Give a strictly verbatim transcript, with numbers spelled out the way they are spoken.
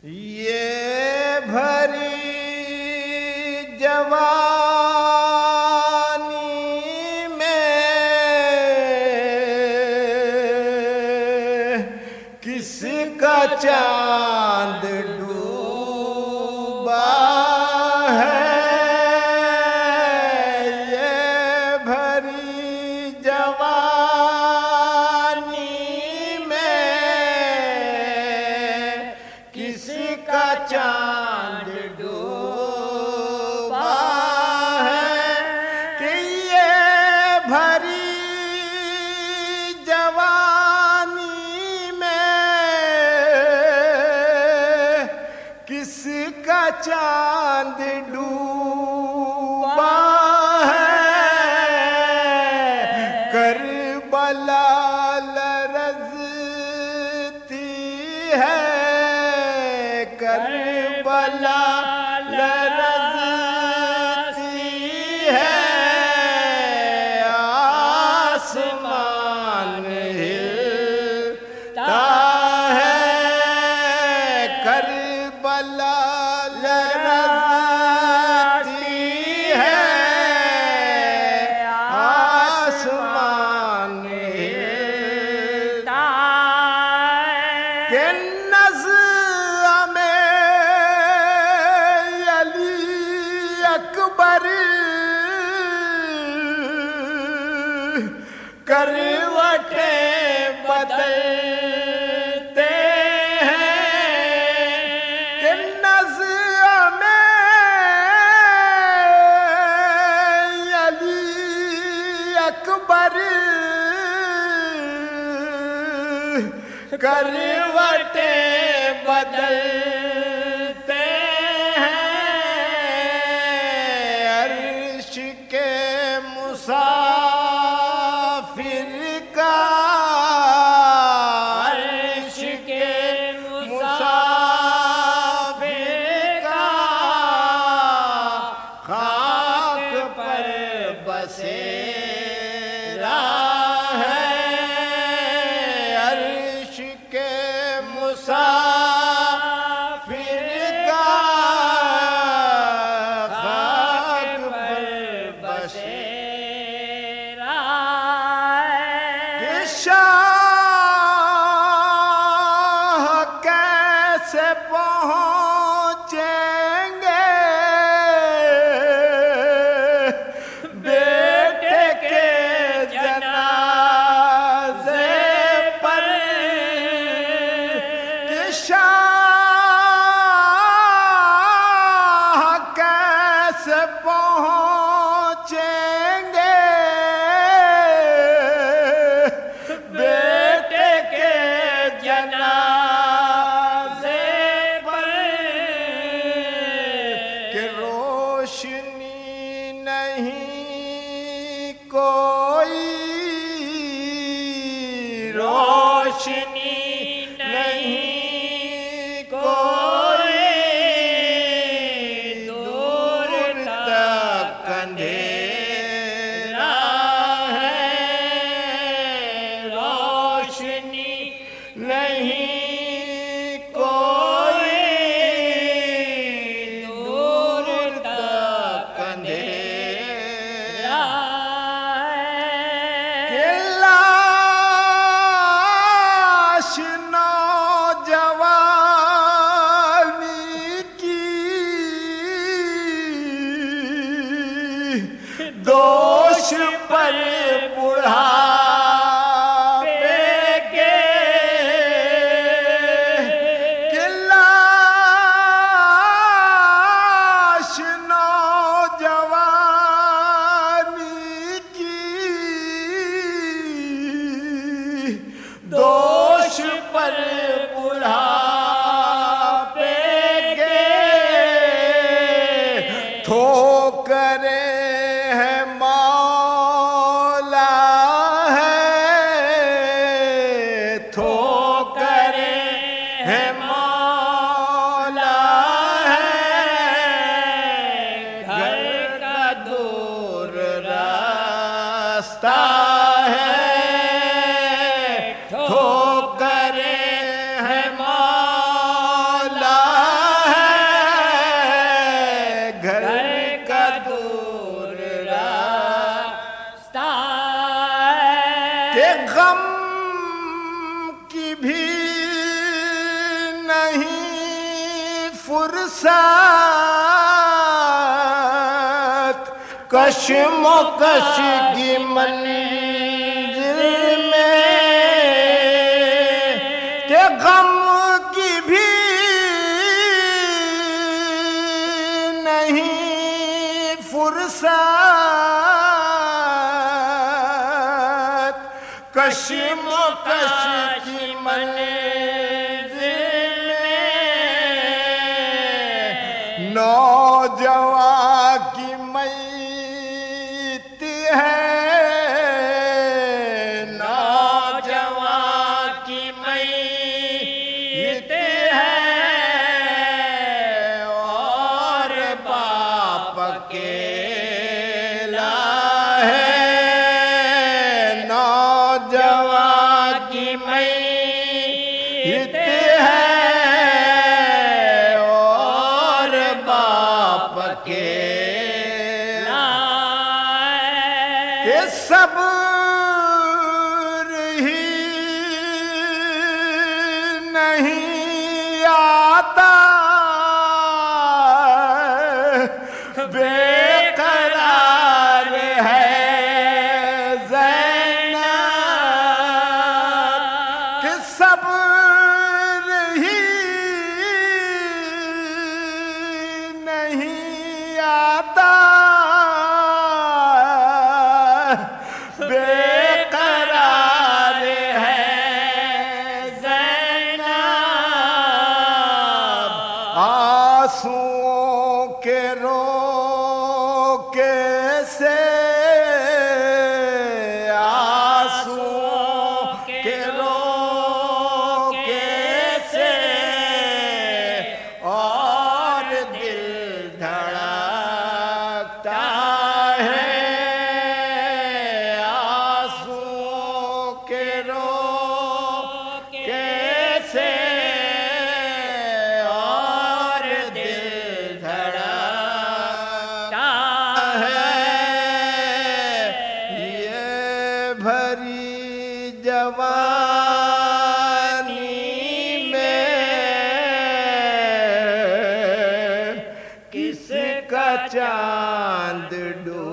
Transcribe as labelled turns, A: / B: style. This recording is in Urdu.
A: یہ بھری جوانی میں کس کا چاند ڈوبا ہے، یہ بھری جوانی میں کس کا چاند ڈوبا ہے کہ یہ بھری جوانی میں کس کا چاند ڈوبا ہے، کربلا لرزتی ہے، کربلا لرزتی ہے، آسمان ہلتا ہے، کربلا لرزتی ہے، آسمان ہلتا ہے کہ نظر اکبر کروٹیں بدلتے ہیں کہ نظر میں علی اکبر کروٹیں بدلتے مسافر کا، عرش کے مسافر کا خاک پر بسیرا ہے، عرش کے مسافر کا خاک پر بسیرا شاہ کیسے پہنچیں گے بیٹے کے جنازے پر، کہ شاہ کیسے پہنچیں گے جنازے پر، غم کی بھی نہیں فرصت، کشم و کش کی منزل میں کہ غم کی بھی نہیں فرصت، کشم و کش کی منزل میں نوجوان کی میت ہے، نوجوان کی میت ہے، اور باپ اکیلا ہے، نوجوان کی میت ہے، اور باپ اکیلا کہ صبر ہی نہیں آتا، بے قرار ہے زینب، کہ صبر ہی نہیں آتا، بے قرار ہے زینب، آنسوؤں کے روکے سے، آنسوؤں کے روکے سے، اور دل دھڑکتا ہے، آنسوؤں کے روکے سے، اور دل دھڑکتا ہے، یہ بھری جوانی میں کس کا چاند ڈوبا